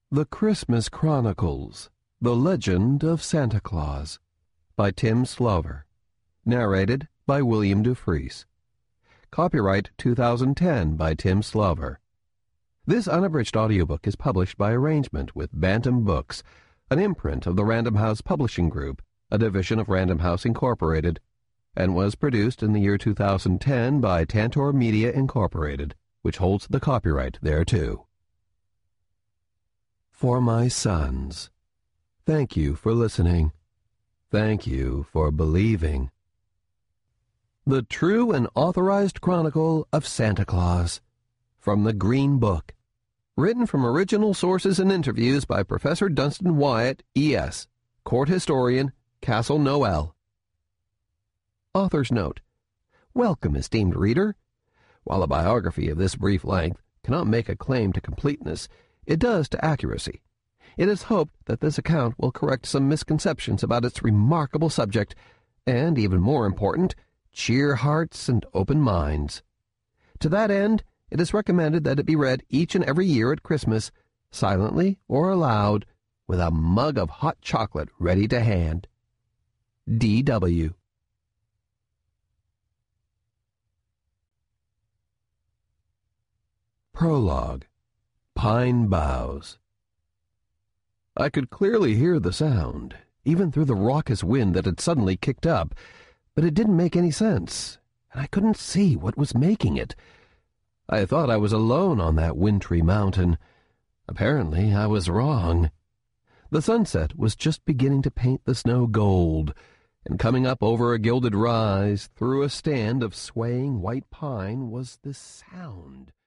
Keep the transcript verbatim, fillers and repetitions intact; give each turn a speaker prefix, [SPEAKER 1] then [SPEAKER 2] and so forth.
[SPEAKER 1] The Christmas Chronicles, The Legend of Santa Claus, by Tim Slover. Narrated by William Dufresne. Copyright two thousand ten by Tim Slover. This unabridged audiobook is published by arrangement with Bantam Books, an imprint of the Random House Publishing Group, a division of Random House Incorporated, and was produced in the year two thousand ten by Tantor Media Incorporated, which holds the copyright thereto. For my sons, thank you for listening. Thank you for believing. The True and Authorized Chronicle of Santa Claus, from the Green Book, written from original sources and interviews by Professor Dunstan Wyatt, E S, Court Historian, Castle Noel. Author's Note. Welcome, esteemed reader. While a biography of this brief length cannot make a claim to completeness, it does to accuracy. It is hoped that this account will correct some misconceptions about its remarkable subject, and, even more important, cheer hearts and open minds. To that end, it is recommended that it be read each and every year at Christmas, silently or aloud, with a mug of hot chocolate ready to hand. D W Prologue. Pine Boughs. I could clearly hear the sound, even through the raucous wind that had suddenly kicked up, but it didn't make any sense, and I couldn't see what was making it. I thought I was alone on that wintry mountain. Apparently, I was wrong. The sunset was just beginning to paint the snow gold, and coming up over a gilded rise through a stand of swaying white pine was this sound.